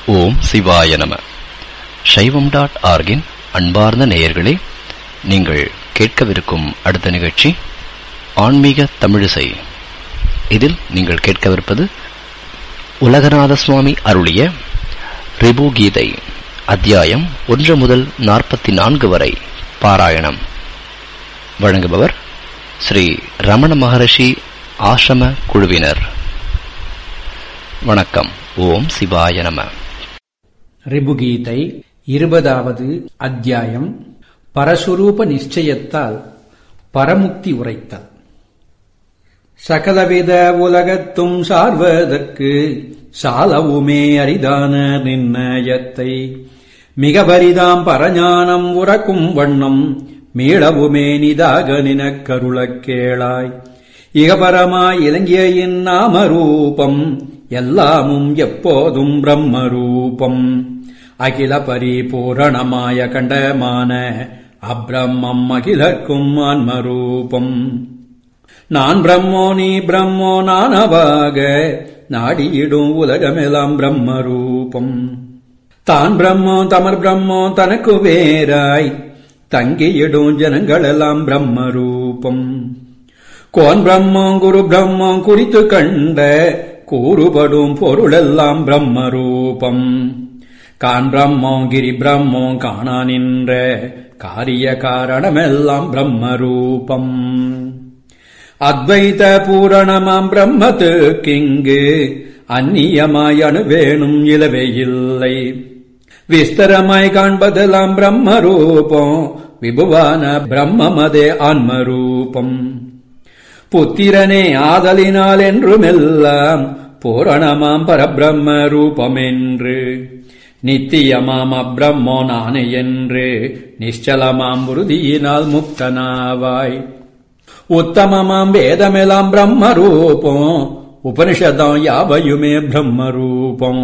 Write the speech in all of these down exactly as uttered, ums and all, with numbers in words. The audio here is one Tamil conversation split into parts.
ஓம் சிவாய நம. சைவம் டாட் ஆர்கின் அன்பார்ந்த நேயர்களே, நீங்கள் கேட்கவிருக்கும் அடுத்த நிகழ்ச்சி ஆன்மீக தமிழிசை. இதில் நீங்கள் கேட்கவிருப்பது உலகநாத சுவாமி அருளிய ரிபு கீதை அத்தியாயம் ஒன்று முதல் நாற்பத்தி நான்கு வரை பாராயணம். வழங்குபவர் ஸ்ரீ ரமண மகரிஷி ஆசிரம குழுவினர். வணக்கம். ஓம் சிவாய நம. ரிபுகீதை இருபதாவது அத்தியாயம். பரஸ்வரூப நிச்சயத்தால் பரமுக்தி உரைத்தல். சகலவித உலகத்தும் சார்வதற்கு சாலவுமே அரிதான நிர்ணயத்தை மிக வரிதாம் பரஞானம் உறக்கும் வண்ணம் மீளவுமே நிதாக நினக் கருளக் கேளாய். இகபரமாய் இலங்கிய இந்நாமரூபம் எல்லாமும் எப்போதும் பிரம்மரூபம். அகில பரிபூரணமாய கண்டமான அப்ரம்மம் அகிலர்க்கும் ஆன்மரூபம். நான் பிரம்மோ நீ பிரம்மோ நானவாக நாடியிடும் உலகமெல்லாம் பிரம்மரூபம். தான் பிரம்மோ தமர் பிரம்மோ தனக்கு வேறாய் தங்கியிடும் ஜனங்களெல்லாம் பிரம்மரூபம். கோன் பிரம்மோ குரு பிரம்மோ குறித்து கண்ட கூறுபடும் பொருளெல்லாம் பிரம்மரூபம். கான் பிரம்மோ கிரி பிரம்மோ காணா நின்ற காரிய காரணமெல்லாம் பிரம்மரூபம். அத்வைத பூரணமாம் பிரம்மத்துக்கிங்கு அந்நியமாய் அணுவேணும் இலவே இல்லை. விஸ்தரமாய் காண்பதெல்லாம் பிரம்மரூபம். விபுவான பிரம்மமதே ஆன்மரூபம். புத்திரனே ஆதலினால் என்றுமெல்லாம் பூரணமாம் பரபிரம்ம ரூபமென்று நித்தியமாம் அப்ரம்மோ நானே என்று நிശ്ചலமாம் உறுதியினால் முக்தனாவாய். உத்தமமாம் வேதமெல்லாம் பிரம்மரூபம். உபனிஷதம் யாவையுமே பிரம்மரூபம்.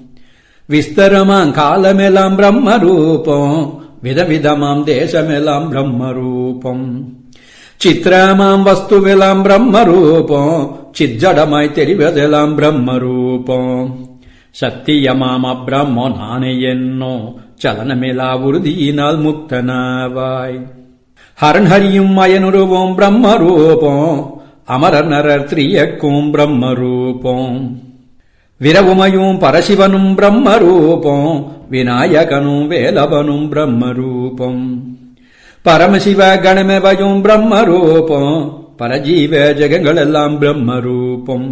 விஸ்தரமாம் காலமெல்லாம் பிரம்மரூபம். விதவிதமாம் தேசமெல்லாம் பிரம்மரூபம். சித்திரமாம் வஸ்துவெல்லாம் பிரம்மரூபம். சிஜடமாய் தெரிவதெல்லாம் பிரம்மரூபம். சத்தியமாம் அப்ரம்மோ நானே என்னோ சலனமிலா உறுதியினால் முக்தனாவாய். ஹரன் ஹரியும் அயனுருவோம் பிரம்மரூபம். அமரர் நரர் திரியக்கும் பிரம்மரூபம். விரவுமையும் பரசிவனும் பிரம்மரூபம். விநாயகனும் வேலவனும் பிரம்மரூபம். பரமசிவ கணமெவையும் பிரம்மரூபம். பரஜீவ ஜெகங்களெல்லாம் பிரம்மரூபம்.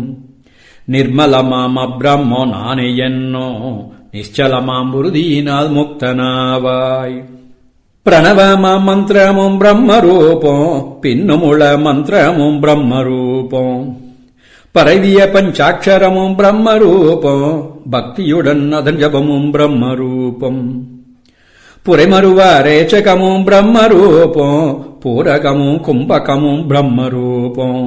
நிர்மலமாம் அப்ரம்மோ நானே என்னோ நிശ്ചலமாம் உறுதியினால் முக்தனாவாய். பிரணவமாம் மந்திரமும் பிரம்மரூபம். பின்னுமுள மந்திரமும் பிரம்மரூபம். பரவிய பஞ்சாட்சரமும் பிரம்மரூபம். பக்தியுடன் அதன் ஜபமும் பிரம்மரூபம். புரைமருவ ரேச்சகமும் பிரம்மரூபம். பூரகமும் கும்பகமும் பிரம்மரூபம்.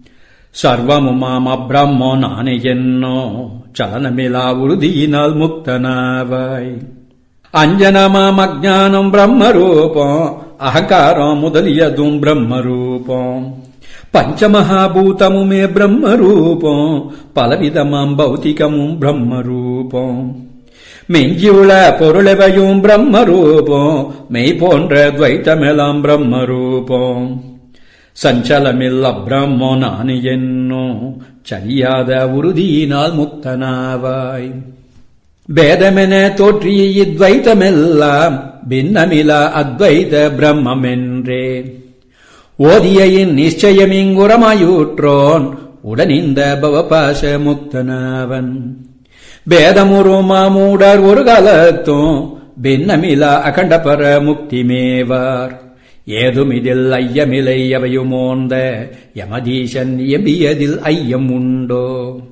சர்வமுமாம் அப்ரம்மோ நானே என்னோ சலனமிலா உறுதியினால் முக்தனாவாய். அஞ்சனமாம் அஜ்ஞானம் பிரம்மரூபம். அகங்காரம் முதலியதும் பிரம்மரூபம். பஞ்சமகாபூதமுமே பிரம்மரூபம். பலவிதமாம் பௌத்திகமும் பிரம்மரூபம். மெஞ்சியுள்ள பொருளவையும் பிரம்மரூபம். மெய் போன்ற துவைத்தமெல்லாம் பிரம்மரூபம். சஞ்சலமில்ல பிரம்மோ நானே என்னோ சரியாத உறுதியினால் முக்தனாவாய். பேதமென தோற்றிய இத்வைத்தமெல்லாம் பின்னமிலா அத்வைத பிரம்மென்றே ஓதியின் நிச்சயமிங்குரமாயூற்றோன் உடனிந்த பவபாச முக்தனாவன். பேதமுரு மாமூடர் ஒரு காலத்தும் பின்னமிலா அகண்டபர முக்திமேவார். ஏதும் இதில் ஐயமிலை அவையுமோந்த யமதீசன் எம்பியதில் ஐயம் உண்டோ.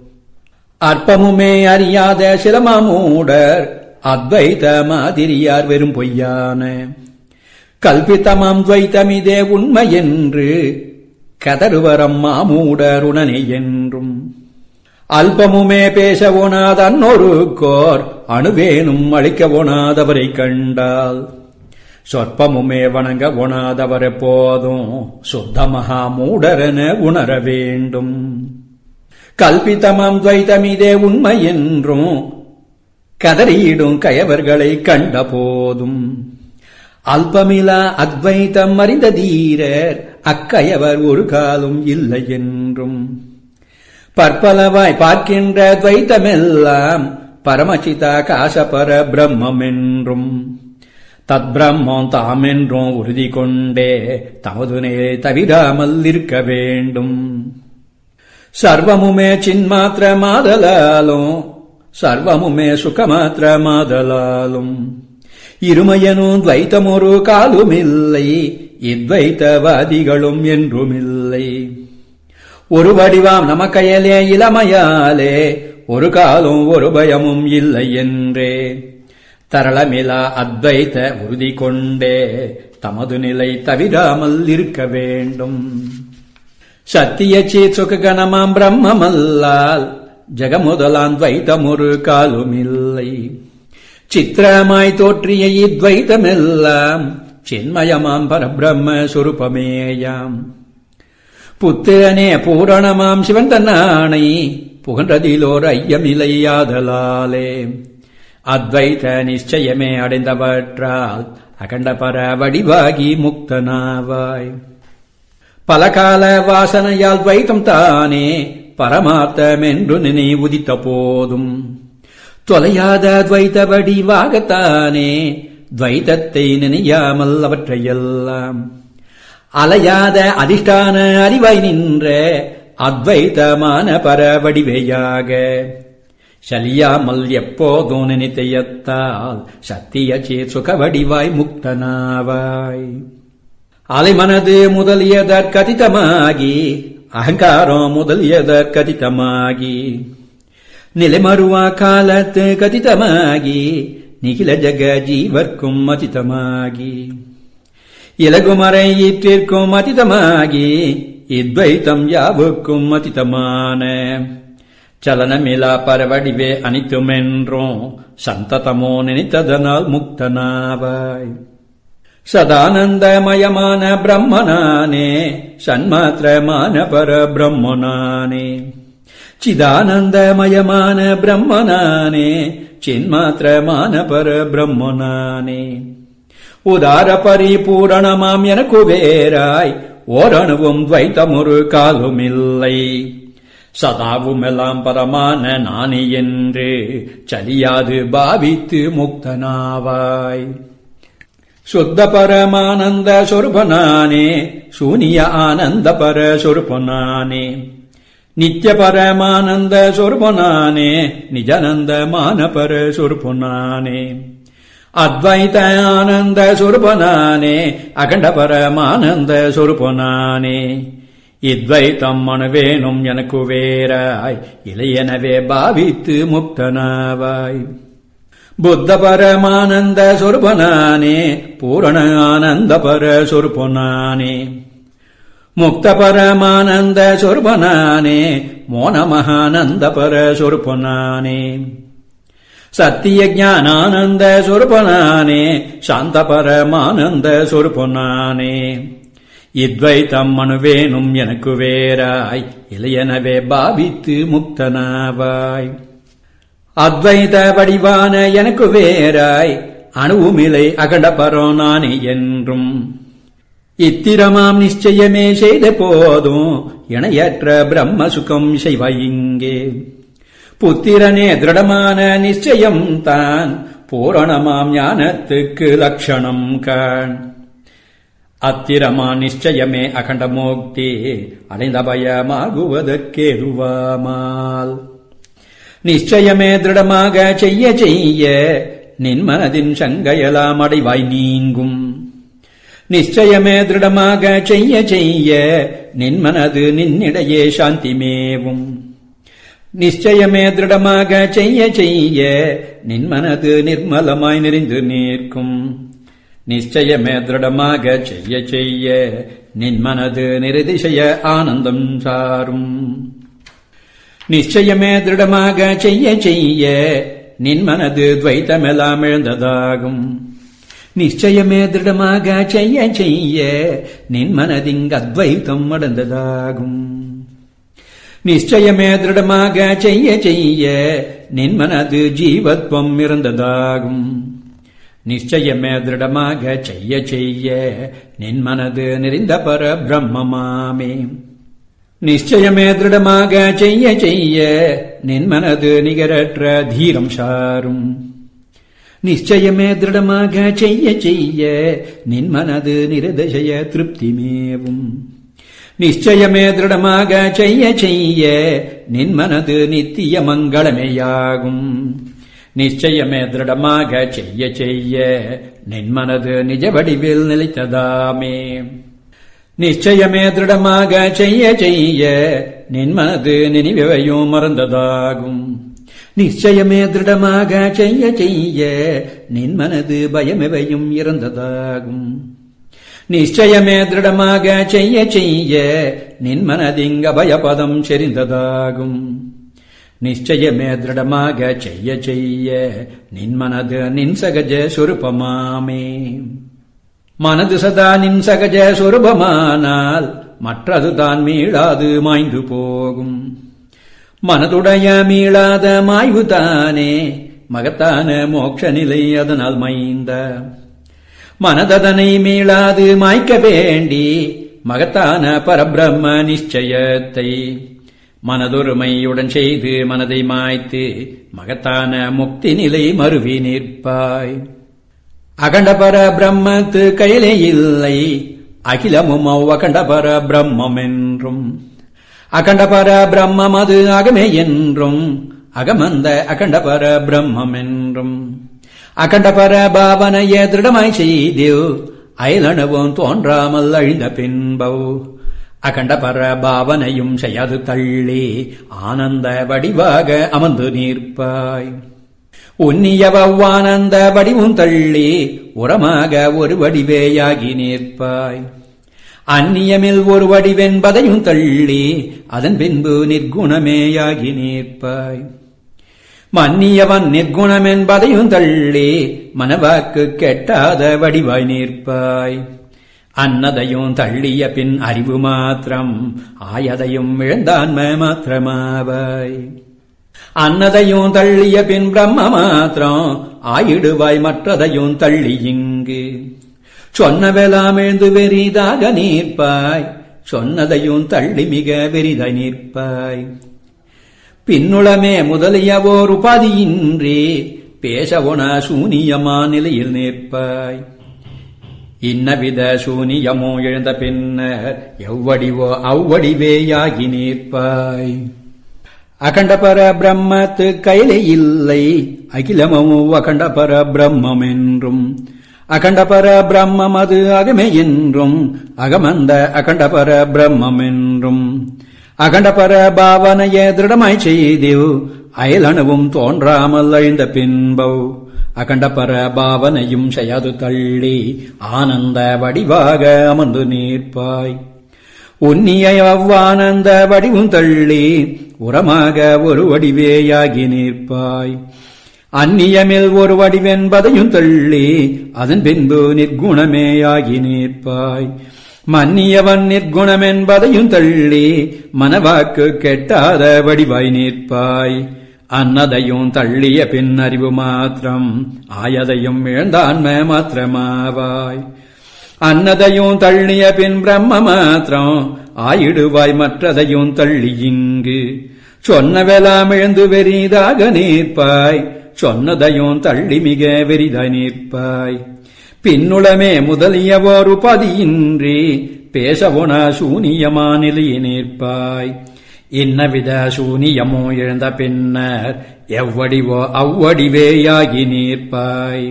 அற்பமுமே அறியாத சிலமாமூடர் அத்வைத மாதிரியார் வெறும் பொய்யான கல்பித்தமாம் துவைத்தமிதே உண்மை என்று கதறுவரம் மாமூடர் உடனே என்றும். அல்பமுமே பேசவோனாத அன்னொருக்கோர் அணுவேனும் அளிக்கவோனாதவரை கண்டால் சொற்பமுமே வணங்க ஒணாதவர் எப்போதும் சுத்த மகா மூடரென உணர வேண்டும். கல்பிதமாம் துவைதமிதே உண்மை என்றும் கதறியிடும் கயவர்களை கண்ட போதும் அல்பமிலா அத்வைத்தம் அறிந்த தீரர் அக்கயவர் ஒரு காலும் இல்லை என்றும் பற்பலவாய் பார்க்கின்ற துவைத்தமெல்லாம் பரமசிதா காசபர பிரம்மம் என்றும் தத் பிரம்மம் தாமென்றும் உறுதி கொண்டே தமதுனே தவிராமல் இருக்க வேண்டும். சர்வமுமே சின்மாத்திர மாதலாலும் சர்வமுமே சுகமாத்திர மாதலாலும் இருமையனும் துவைத்தமொரு காலுமில்லை, இத்வைத்தவாதிகளும் என்றுமில்லை. ஒரு வடிவாம் நமக்கையலே இளமையாலே ஒரு காலும் ஒரு பயமும் இல்லை என்றே தரளமிலா அத்வைத்த உறுதி கொண்டே தமது நிலை தவிராமல் இருக்க வேண்டும். சத்திய சேத் சுககணமாம் பிரம்மமல்லால் ஜெகமுதலான் துவைத்தம் ஒரு காலுமில்லை. சித்திரமாய் தோற்றிய இத்வைத்தமெல்லாம் சின்மயமாம் பரபிரம்ம சுரூபமேயாம். புத்திரனே பூரணமாம் சிவன் தன்னானை புகன்றதிலோர் ஐயமில்லையாதலாலே அத்வைத நிச்சயமே அடைந்தவற்றால் அகண்ட பர வடிவாகி முக்தனாவாய். பலகால வாசனையால் துவைத்தம் தானே பரமார்த்தமென்று நினை உதித்த போதும் தொலையாத துவைத்த வடிவாகத்தானே துவைத்தத்தை நினையாமல் அவற்றையெல்லாம் அலையாத அதிஷ்டான அறிவாய் நின்ற அத்வைத்தமான பர வடிவையாக சலியாமல் எப்போதும் நினைத்தையத்தால் சத்திய சேத் சுக வடிவாய் முக்தனாவாய். அலைமனது முதலியதற்கதிதமாகி அகங்காரம் முதலியதற்கதிதமாகி நிலைமறுவா காலத்து கதிதமாகி நிகில ஜக ஜீவர்க்கும் அதிதமாகி இலகுமறை ஈற்றிற்கும் அதிதமாகி இத்வைத்தம் யாவுக்கும் அதிதமான சலனமிலா பரவடிவே அனித்துமென்றும் சந்ததமோ நினைத்ததனால் முக்தனாவாய். சதானந்தமயமான பிரம்மனானே சன்மாத்திரமான பர பிரம்மனானே சிதானந்தமயமான பிரம்மனானே சின்மாத்திரமான பர பிரம்மனானே உதார பரிபூரணமாம் எனக்கு வேறாய் ஓரணுவும் துவைத்தமொரு காலுமில்லை. சதாவுமெல்லாம் பரமான நானே என்று சலியாது பாவித்து முக்தனாவாய். சுத்த பரமானந்த சொருபனானே சூனிய ஆனந்த பர சொருபனானே நித்ய பரமானந்த சொருபனானே நிஜானந்தமான பர சொருபனானே அத்வைத ஆனந்த சொருபனானே அகண்ட பரமானந்த சொருபனானே இத்வைத்தம் மனுவேனும் எனக்கு வேறாய் இளையனவே பாவித்து முக்தனாவாய். புத்த பரமானந்த சொருபனானே பூரண ஆனந்த பர சொருபனானே முக்த பரமானந்த சொருபனானே மோன மகானந்த பர சொருபனானே சத்திய ஞானானந்த சொருபனானே சாந்த பரமானந்த சொருபனானே இத்வைத்தம் மனுவேனும் எனக்கு வேறாய் இளையனவே பாவித்து முக்தனாவாய். அத்வைத வடிவான எனக்கு வேறாய் அணுவுமிலை அகண்ட பரோ நானே என்றும் இத்திரமாம் நிச்சயமே செய்த போதும் இணையற்ற பிரம்ம சுகம் செய்வாயிங்கே. புத்திரனே திருடமான நிச்சயம் தான் பூரணமாம் ஞானத்துக்கு லட்சணம் காண். அத்திரமா நிச்சயமே அகண்ட மோக்தி அடைந்த பயமாகுவதற்கேதுவாமால் நிச்சயமே திருடமாக செய்ய செய்ய நின் மனதின் சங்கையலாம் அடைவாய் நீங்கும். நிச்சயமே திருடமாக செய்ய செய்ய நின் மனது நின்னிடையே சாந்தி மேவும். நிச்சயமே திருடமாக செய்ய செய்ய நின் மனது நிர்மலமாய் நிறைந்து நிற்கும். நிச்சயமே திருடமாக செய்ய செய்ய நின் மனது நிரதிசய ஆனந்தம் சாரும். நிச்சயமே திருடமாக செய்ய செய்ய நின் மனது துவைத்தமெல்லாம் இழந்ததாகும். நிச்சயமே திருடமாக செய்ய செய்ய நின் மனதிங் அத்வைத்தம் அடைந்ததாகும். நிச்சயமே திருடமாக செய்ய செய்ய நின் மனது ஜீவத்வம் இருந்ததாகும். நிச்சயமே திருடமாக செய்ய செய்ய நின் மனது நிறைந்த பர பிரம்மமாமே. நிச்சயமே திருடமாக செய்ய செய்ய நின் மனது நிகரற்ற தீரம் சாரும். நிச்சயமே திருடமாக செய்ய செய்ய நின் மனது நிரதிசய திருப்தி மேவும். நிச்சயமே திருடமாக செய்ய செய்ய நின் மனது நித்திய மங்களமேயாகும். நிச்சயமே திருடமாக செய்ய செய்ய நின் மனது நிஜ வடிவில் நிலைத்ததாமே. நிச்சயமே திருடமாக செய்ய செய்ய நின் மனது நினைவையும் மறந்ததாகும். நிச்சயமே திருடமாக செய்ய செய்ய நின் மனது பயமெவையும் இறந்ததாகும். நிச்சயமே திருடமாக செய்ய செய்ய நின் மனதிங்க பயபதம் செறிந்ததாகும். நிச்சயமே திருடமாக செய்ய செய்ய நின் மனது நின் சகஜ சொரூபமாமே. மனது சதா நின் சகஜ சொரூபமானால் மற்றதுதான் மீளாது மாய்ந்து போகும். மனதுடைய மீளாத மாய்வுதானே மகத்தான மோட்ச நிலை, அதனால் மைந்த மனததனை மீளாது மாய்க்க வேண்டி மகத்தான பரபிரம்ம நிச்சயத்தை மனதொருமையுடன் செய்து மனதை மாய்த்து மகத்தான முக்தி நிலை மருவி நிற்பாய். அகண்ட பர பிரம்மத்து கையிலே இல்லை, அகிலமும் அவ்வகண்ட பர பிரம்மம் என்றும். அகண்ட பர பிரம்மம் அது அகமே என்றும், அகமந்த அகண்ட பர பிரம்மம் என்றும். அகண்ட பர பாவனைய திருடமாய் செய்தேவ் அயலனவும் தோன்றாமல் அழிந்த பின்பவ். அகண்ட பர பாவனையும் செய்யாது தள்ளி ஆனந்த வடிவாக அமர்ந்து நிற்பாய். உன்னியவானந்த வடிவும் தள்ளி உரமாக ஒரு வடிவேயாகி நிற்பாய். அந்நியமில் ஒரு வடிவென்பதையும் தள்ளி அதன் பின்பு நிர்குணமேயாகி நிற்பாய். மன்னியவன் நிர்குணமென்பதையும் தள்ளி மனவாக்கு கெட்டாத வடிவாய் நிற்பாய். அன்னதையும் தள்ளிய பின் அறிவு மாத்திரம் ஆயதையும் இழந்தான்ம மாத்திரமாவாய். அன்னதையும் தள்ளிய பின் பிரம்ம மாத்திரம் ஆயிடுவாய் மற்றதையும் தள்ளி இங்கு. சொன்னவெல்லாம் எழுந்து வெறிதாக நிற்பாய், சொன்னதையும் தள்ளி மிக வெறிதாய் நிற்பாய். பின்னுளமே முதலியவோர் உபாதியின்றி பேசவொன சூனியமா நிலையில் நிற்பாய். இன்னவித சூனியமோ எழுந்த பின்னர் எவ்வடிவோ அவ்வடிவேயாகி நிற்பாய். அகண்ட பர பிரம்மத்து கையிலே இல்லை, அகிலமும் அகண்ட பர பிரம்மம் என்றும். அகண்ட பர பிரம்மம் அது அகமே என்றும், அகமந்த அகண்ட பர பிரம்மம் என்றும். அகண்ட பர பாவனைய திருடமாய் செய்தேவ் அயலனவும் தோன்றாமல் அழிந்த பின்பவ். அகண்ட பர பாவனையும் செய்யாது தள்ளி ஆனந்த வடிவாக அமர்ந்து நிற்பாய். உன்னிய அவ்வானந்த வடிவும் தள்ளி உரமாக ஒரு வடிவேயாகி நிற்பாய். அந்நியமில் ஒரு வடிவென்பதையும் தள்ளி அதன் பின்பு நிர்குணமேயாகி நிற்பாய். மன்னியவன் நிர்குணமென்பதையும் தள்ளி மனவாக்கு கெட்டாத வடிவாய் நிற்பாய். அன்னதையும் தள்ளிய பின் அறிவு மாத்திரம் ஆயதையும் இழந்தான்ம மாத்திரமாவாய். அன்னதையும் தள்ளிய பின் பிரம்ம மாத்திரம் ஆயிடுவாய் மற்றதையும் தள்ளி இங்கு. சொன்னவெல்லாம் எழுந்து வெறிதாக நிற்பாய், சொன்னதையும் தள்ளி மிக வெறிதாய் நிற்பாய். பின்னுளமே முதலியவோர் உபாதியின்றி பேசவொன சூனியமா நிலையை நிற்பாய். இன்னவித சூனியமோ எழுந்த பின்னர் எவ்வடிவோ அவ்வடிவேயாகி நிற்பாய்.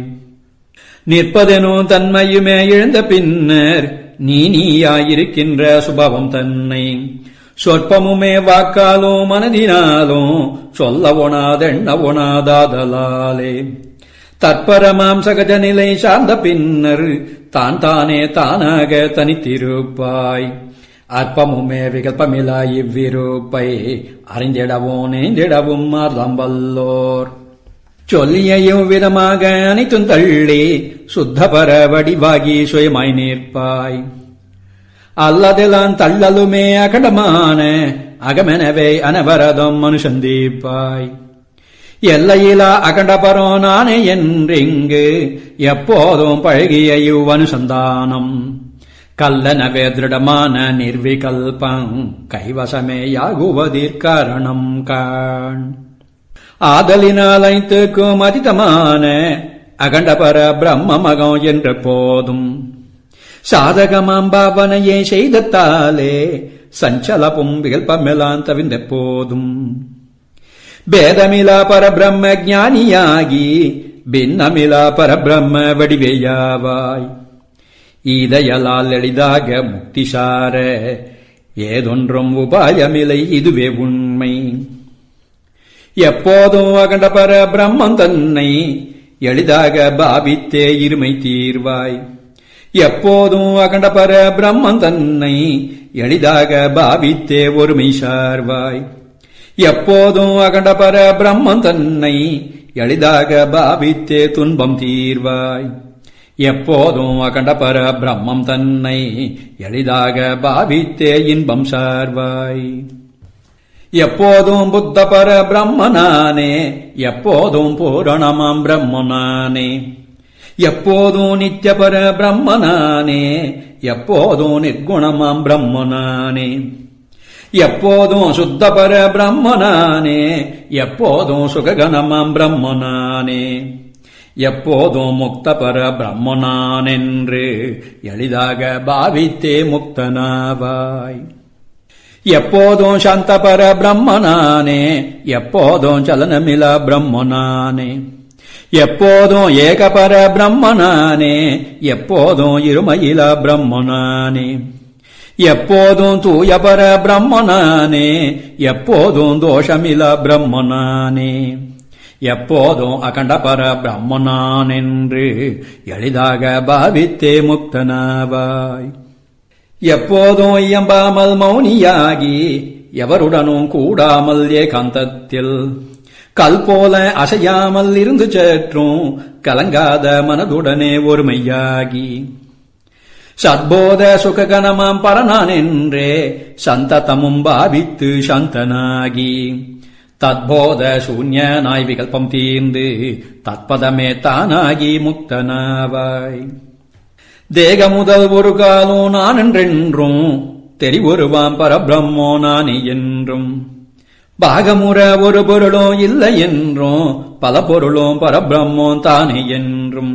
நிற்பதெனோ தன்மையுமே எழுந்த பின்னர் நீ நீயாயிருக்கின்ற சுபாவம் தன்னை சொற்பமுமே வாக்காலோ மனதினாலோ சொல்லவொனாதெண்ணவொனாதாதலாலே தற்பரமாம் சகஜ நிலை சார்ந்த பின்னர் தான் தானே தானாக தனித்திருப்பாய். அற்பமுமே விகல்பமிலா இவ்விருப்பை அறிந்திடவோ நேந்திடவும் மார்தம் வல்லோர். சொல்லிய இவ்விதமாக அனைத்தும் தள்ளி சுத்தபர வடிவாகி சுயமாய் நிற்பாய். அல்லதெல்லாம் தள்ளலுமே அகண்டமான அகமெனவே அனவரதம் அனுசந்திப்பாய். எல்லையிலா அகண்டபரோ நானே என்றிங்கு எப்போதும் பழகிய இவ் அனுசந்தானம் கல்லனவே திருடமான நிர்விகல்பம் கைவசமேயாகுவதற்காரணம் காண். ஆதலினால் ஐந்துக்கும் அதிதமான அகண்டபர பிரம்மமகம் என்ற போதும் சாதகமாம் பாவனையை செய்தத்தாலே சஞ்சலப்பும் விகல்பமெல்லாம் தவிர்ந்த போதும் பேதமிலா பரபிரம்ம ஞானியாகி பின்னமிலா பரபிரம்ம வடிவேயாவாய். ஈதையலால் எளிதாக முக்திசார ஏதொன்றும் உபாயமில்லை இதுவே உண்மை. எப்போதும் அகண்ட பர பிரம்மம் தன்னை எளிதாக பாவித்தே இருமை தீர்வாய். எப்போதும் அகண்ட பர பிரம்மம் தன்னை எளிதாக பாவித்தே ஒருமை சார்வாய். எப்போதும் அகண்ட பர பிரம்மம் தன்னை எளிதாக பாவித்தே துன்பம் தீர்வாய். எப்போதும் அகண்ட பர பிரம்மம் தன்னை எளிதாக பாவித்தே இன்பம் சார்வாய். எப்போதும் புத்த பர பிரம்மனானே எப்போதும் பூரணமாம் பிரம்மனானே. எப்போதும் நித்திய பர பிரம்மனானே எப்போதும் நிர்குணமாம் பிரம்மனானே. எப்போதும் சுத்த பர பிரம்மனானே எப்போதும் சுககணமாம் பிரம்மனானே. எப்போதும் முக்த பர பிரம்மனானென்று எளிதாக பாவித்தே முக்தனாவாய். எப்போதும் சாந்த பர பிரம்மனானே எப்போதும் சலனமிலா பிரம்மனானே. எப்போதும் ஏகபர பிரம்மனானே எப்போதும் இருமையிலா பிரம்மனானே. எப்போதும் தூயபர பிரம்மனானே எப்போதும் தோஷமிலா பிரம்மனானே. எப்போதும் அகண்டபர பிரம்மனானென்று எளிதாக பாவித்தே முக்தனாவாய். எப்போதும் இயம்பாமல் மௌனியாகி எவருடனும் கூடாமல் ஏகாந்தத்தில் கல் போல அசையாமல் இருந்து சேற்றும் கலங்காத மனதுடனே ஒருமையாகி சத்போத சுககணமாம் பரனான் என்றே சந்ததமும் பாவித்து சந்தனாகி தத்போத சூன்யனாய் விகல்பம் தீர்ந்து தத்பதமே தானாகி முக்தனாவாய். தேக முதல் ஒரு காலும் நான் என்றென்றும் தெரிவுருவாம் பரபிரம்மோ நானே என்றும் பாகமுற ஒரு பொருளும் இல்லை என்றும் பல பொருளும் பரபிரம்மோ தானே என்றும்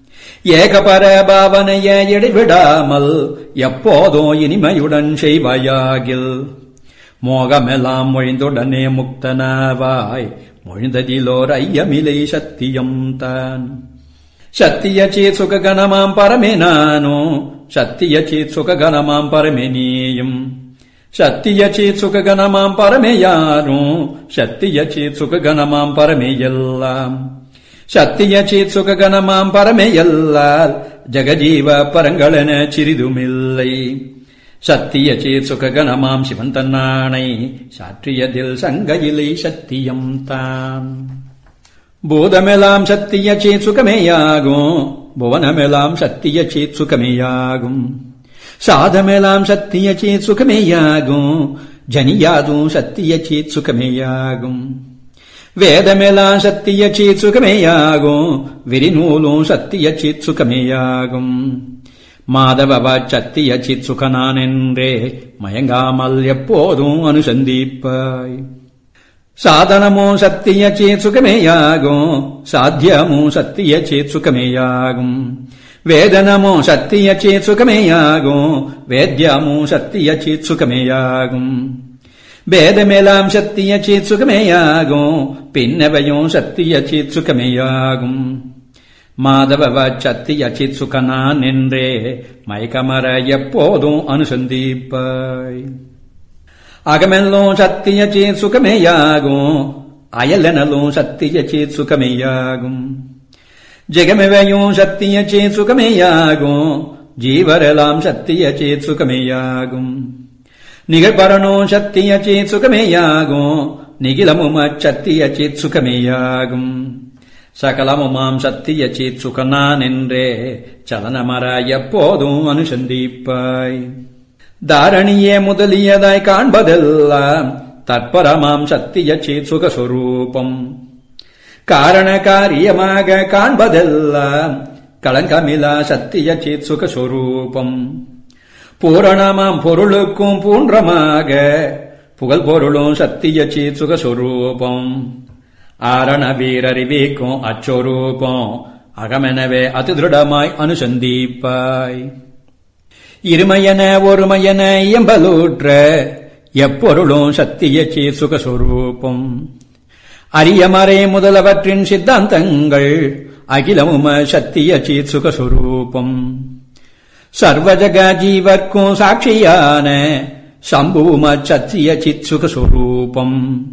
ஏகபர பாவனைய இடைவிடாமல் எப்போதும் இனிமையுடன் செய்வாயாகில் மோகமெல்லாம் மொழிந்துடனே முக்தனாவாய். மொழிந்ததிலோர் ஐயமிலை சத்தியம் தான். சத்திய சேத் சுககணமாம் பரமே நானோ சத்திய சேத் சுககணமாம் பரமே நீயும். சத்திய சேத் சுககணமாம் பரமே யாரும் சத்திய சேத் சுககணமாம் பரமே எல்லாம். சத்திய சேத் சுககணமாம் பரமே எல்லால் ஜகஜீவ பரங்களென சிறிதுமில்லை. சத்திய சேத் சுககணமாம் சிவன் தன்னானை சாற்றியதில் சங்கையிலை சத்தியம் தான். பூதமெல்லாம் சத்திய சேத் சுகமேயாகும் புவனமெல்லாம் சத்திய சேத் சுகமேயாகும். சாதமெல்லாம் சத்திய சேத் சுகமேயாகும் ஜனியாதும் சத்திய சேத் சுகமேயாகும். வேதமெல்லாம் சத்திய சேத் சுகமேயாகும் விரிநூலும் சத்திய சேத் சுகமேயாகும். மாதவவா சத்திய சித் சுகனான் என்றே மயங்காமல் எப்போதும் அனுசந்திப்பாய். சாதனமும் சத்திய சேத் சுகமேயாகும் சாத்தியமும் சத்திய சேத் சுகமேயாகும். வேதனமும் சத்திய சேத் சுகமேயாகும் வேத்யமும் சத்திய சேத் சுகமேயாகும். பேதமெல்லாம் சத்திய சேத் சுகமேயாகும் பின்னவையும் சத்திய சேத் சுகமேயாகும். மாதவவ சத்திய சித் சுகனான் என்றே மயக்கமர எப்போதும் அனுசந்திப்பாய். அகமெல்லும் சத்திய சேத் சுகமேயாகும் அயலெனலும் சத்திய சேத் சுகமேயாகும். ஜெகமெவையும் சத்திய சேத் சுகமேயாகும் ஜீவரெல்லாம் சத்திய சேத் சுகமேயாகும். நிகழ்பரனும் சத்திய சேத் சுகமேயாகும் நிகிலமும் அச்சத்திய சேத் சுகமேயாகும். சகலமுமாம் சத்திய சேத் சுகனான் என்றே சலனமர எப்போதும் அனுசந்திப்பாய். தாரணியே முதலியதாய் காண்பதெல்லாம் தற்பரமாம் சத்திய சித் சுகஸ்வரூபம். காரண காரியமாக காண்பதெல்லாம் களங்கமிலா சத்திய சித் சுகஸ்வரூபம். பூரணமாம் பொருளுக்கும் பூன்றமாக புகழ் பொருளும் சத்திய சித் சுகஸ்வரூபம். ஆரண வீரறிவிக்கும் அச்சொரூபம் அகமெனவே அதிருடமாய் அனுசந்திப்பாய். இருமையன ஒருமையன இயம்பலூற்ற எப்பொருளும் சத்திய சித் சுகஸ்வரூபம். அரியமறை முதலவற்றின் சித்தாந்தங்கள் அகிலமும சத்திய சித் சுகஸ்வரூபம். சர்வஜக ஜீவர்க்கும் சாட்சியான சம்புவும சத்திய சித் சுகஸ்வரூபம்.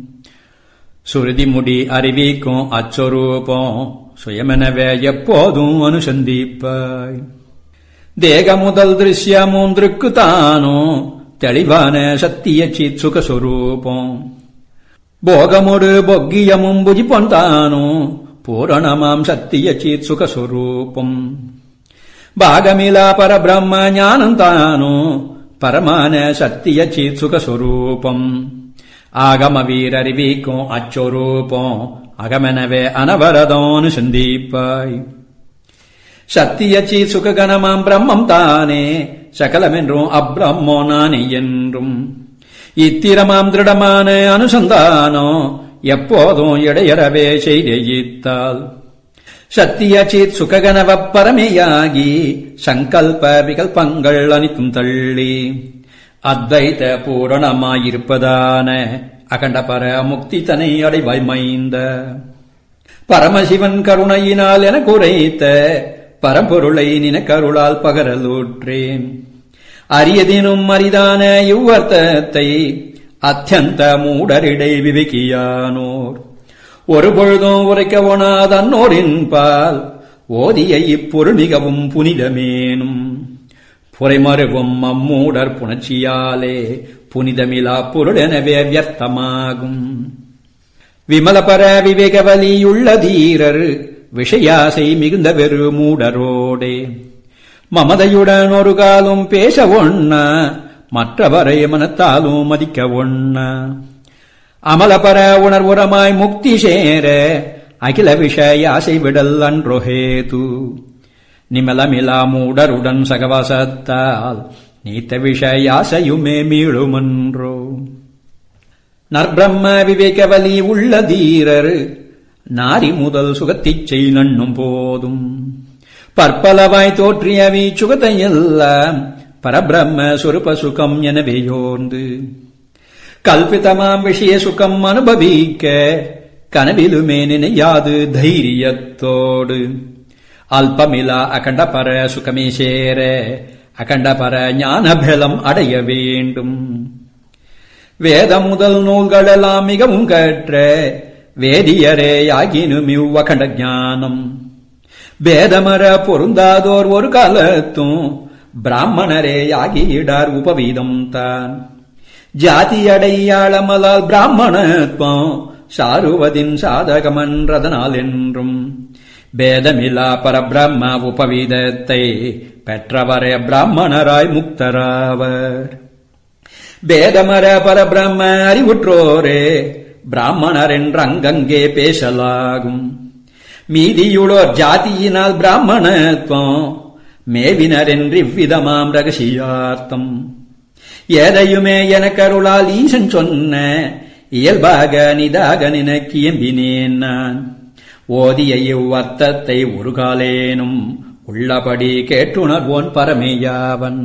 சுருதி முடி அறிவிக்கும் அச்சொரூபம் சுயமெனவே எப்போதும் அனுசந்திப்பாய். தேக முதல் திருஷ்யமும் திருக்கு தானும் தெளிவான சத்திய சித் சுகஸ்வரூபம். போகமுடு பொக்கியமும் புஜிப்பொன் தானும் பூரணமாம் சத்திய சித் சுகஸ்வரூபம். பாகமிலா பரபிரம்ம ஞானம் தானும் பரமான சத்திய சித் சுகஸ்வரூபம். ஆகம வீரறிவிக்கும் அச்சொரூபம் அகமெனவே அனவரதம் அனுசந்திப்பாய். சத்திய சித் சுககணமாம் பிரம்மம் தானே சகலமென்றும் அப்ரம்மோ நானே என்றும் இத்திரமாம் திருடமான அனுசந்தானம் எப்போதும் இடையறவே செய்தால் சத்திய சித் சுககணவ பரமையாகி சங்கல்ப விகல்பங்கள் அனைத்தும் தள்ளி அத்வைத பூரணமாயிருப்பதான அகண்ட பர முக்தி தனை அடைவாய் மைந்த. பரமசிவன் கருணையினால் என குறைத்த பரம்பொருளை நினக்கருளால் பகரலூற்றேன். அரியதினும் அரிதான இவ்வர்த்தத்தை அத்தியந்த மூடரிடை விவேகியானோர் ஒரு பொழுதும் உரைக்க ஒணாதன்னோரின் பால் ஓதிய இப்பொருள் மிகவும் புனிதமேனும். புரைமருவும் அம்மூடர் புணர்ச்சியாலே புனிதமிலா பொருள் எனவே வியர்த்தமாகும். விமலபர விவேகவலியுள்ள தீரர் விஷயாசை மிகுந்த வெறு மூடரோடே மமதையுடன் ஒரு காலும் பேச ஒண்ணா மற்றவரை மனத்தாலும் மதிக்க ஒண்ணா. அமலபர உணர்வுரமாய் முக்தி சேர அகில விஷயாசை விடல் அன்றொஹேது. நிமலமிலா மூடருடன் சகவாசத்தால் நீத்த விஷயாசையுமே மீளுமன்றோ. நற்பிரம்ம விவேகவலி உள்ள தீரர் நாரி முதல் சுகத்திச்சை நண்ணும் போதும் பற்பலவாய் தோற்றியவி சுகத்தையெல்லாம் பரபிரம்ம சுரூப சுகம் எனவேயோர்ந்து கல்பிதமாம் விஷய சுகம் அனுபவிக்க கனவிலுமே நினையாது தைரியத்தோடு அல்பமிலா அகண்ட பர சுகமே சேர அகண்ட பர ஞானபலம் அடைய வேண்டும். வேத முதல் நூல்களெல்லாம் மிகவும் கற்ற வேதியரே யாகினும் இவ்வகண்ட ஞானம் பேதமர பொருந்தாதோர் ஒரு காலத்தும் பிராமணரே யாகியிடார் உபவீதம் தான். ஜாதியடையாளமலால் பிராமணத்வம் சாருவதின் சாதகமன்றதனால் என்றும் பேதமிலா பரபிரம்ம உபவீதத்தை பெற்றவரே பிராமணராய் முக்தராவர். பேதமர பரபிரம்ம அறிவுற்றோரே பிராமணர் என்று அங்கங்கே பேசலாகும். மீதியுளோர் ஜாதியினால் பிராமணத்துவம் மேவினர் என்று இவ்விதமாம் ரகசியார்த்தம். எதையுமே எனக்கருளால் ஈசன் சொன்ன இயல்பாக நிதாக நினைக்கு எம்பினேன் நான். ஓதிய இவ்வர்த்தத்தை ஒரு காலேனும் உள்ளபடி கேட்டுணர்வோன் பரமேயாவன்.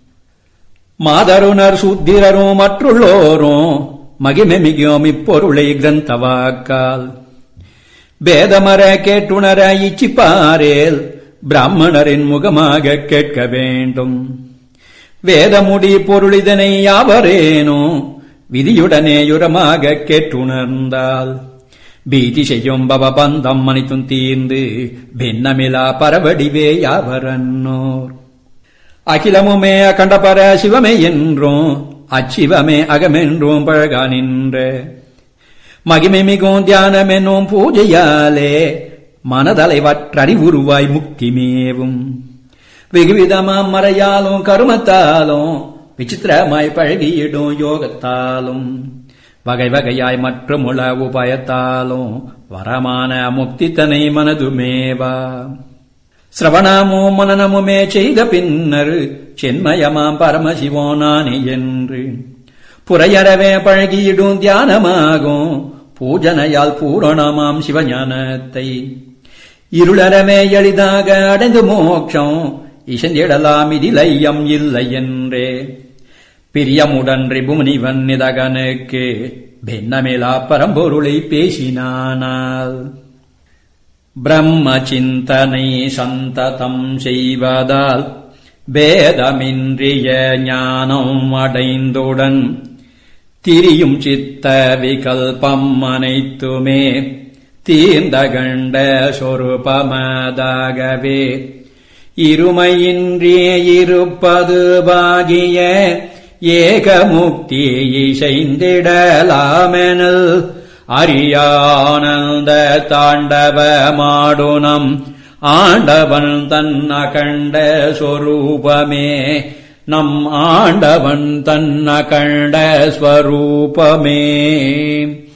மாதருணர் சூத்திரரும் மற்றுள்ளோரும் மகிமை மிகும் இப்பொருளை கிரந்தவாக்கால் பேதமர கேட்டுணர இச்சிப்பாரேல் பிராமணரின் முகமாக கேட்க வேண்டும். வேதமுடி பொருளிதனை யாவரேனோ விதியுடனே யுரமாக கேட்டுணர்ந்தால் பீதி செய்யும் பவபந்தம் அனைத்தும் தீர்ந்து பின்னமிலா பரவடிவே யாவரன்னோர். அகிலமுமே அகண்டபர சிவமே என்றும் அச்சிவமே அகமென்றும் பழகா நின்ற மகிமை மிகும் தியானமென்னும் பூஜையாலே மனதலைவற்றறிவுருவாய் முக்தி மேவும். வெகுவிதமாம் மறையாலும் கருமத்தாலும் விசித்திரமாய் பழகியிடும் யோகத்தாலும் வகை வகையாய் மற்றுமுள உபாயத்தாலும் வரமான முக்தி தனை மனதுமேவா சிரவணமோ மனனமுமே செய்த பின்னர் சென்மயமாம் பரமசிவோ நானே என்று புறையறவே பழகியிடும் தியானமாகும் பூஜனையால் பூரணமாம் சிவஞானத்தை இருளறவே எளிதாக அடைந்து மோட்சம் இசைந்திடலாம் இதிலையம் இல்லை என்றே பிரியமுடன் ரிபுமுனிவன் நிதகனுக்கு பின்னமிலா பரம்பொருளை பேசினானால் பிரம்ம சிந்தனை சந்ததம் செய்வதால் பேதமின்றிய ஞானம் அடைந்துடன் திரியும் சித்த விகல்பம் அனைத்துமே தீர்ந்த கண்ட சொரூபமதாகவே இருமையின்றியே இருப்பது பாகிய ஏகமுக்தி இசைந்திடலாமெனல் அரியானந்த தாண்டவமாடுனம் ஆண்டவன் தன் அகண்ட சொரூபமே நம் ஆண்டவன் தன் அகண்ட ஸ்வரூபமே.